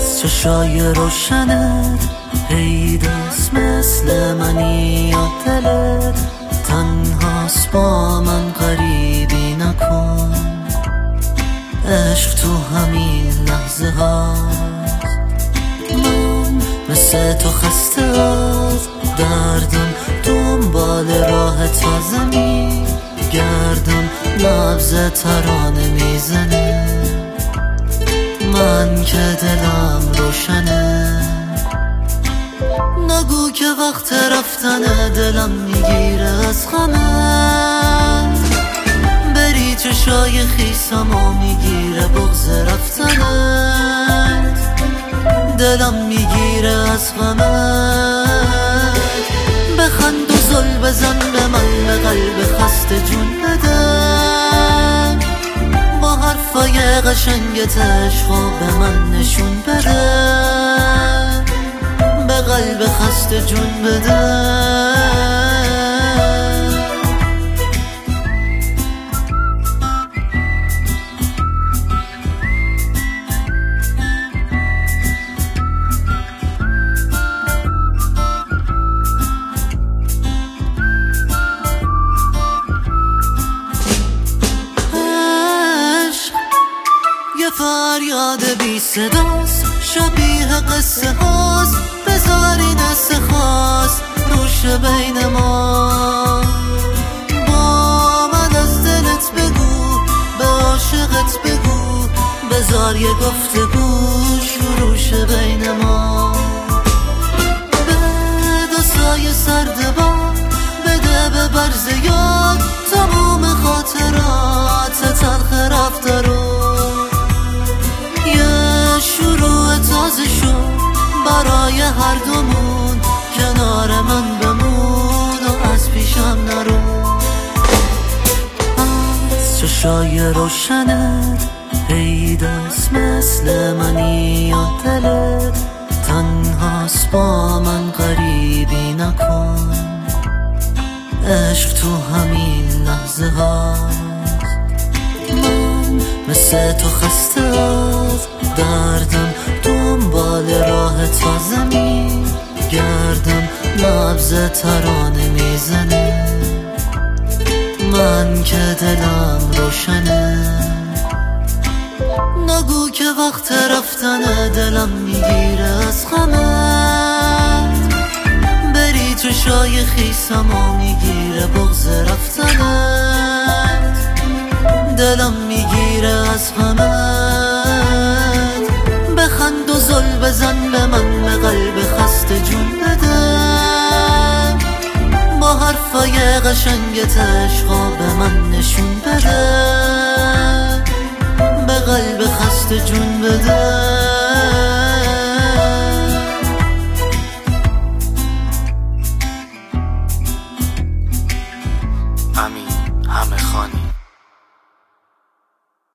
چشای روشنت پیداست مثل منی یا دلت تنهاست با من غریبی نکن. عشق تو همین لحظه هاست. من مثل تو خسته از دردم دنبال راه تازه می گردم. نبض ترانه میزنه من که دلم روشنه. نگو که وقت رفتنه دلم میگیره از غمت. بری چشای خیسمو میگیره بغض رفتنت. دلم میگیره از غمت. بخند و زل بزن به من به قلب خسته جون بده. با حرفای قشنگت عشقو به من نشون بده. به قلب خسته جون بده. فریاد بی صداست شبیه قصه هاست. بذاری دست خواست روش بین ما. با من از دلت بگو به عاشقت بگو. بذار یه گفتگو شروع شه بین ما. به دستای سرد باد بده به برز یاد تمام خاطرات تلخ رفتارو. شروع تازه شد برای هر دومون. کنار من بمون و از پیشم نرو. از چشای روشنت پیداست مثل منی یا دلت تنهاست با من غریبی نکن. عشق تو همین لحظه هاست. من مثل تو خسته از دردم دنبال راه تازه می گردم. نبض ترانه میزنه من که دلم روشنه. نگو که وقت رفتنه دلم میگیره از غمت. بری چشای خیسمو میگیره بغض رفتنت. دلم میگیره از غمت. بخند و زل بزن به من به قلب خسته جون بده. با حرفای قشنگت عشقو به من نشون بده. به قلب خسته جون بده.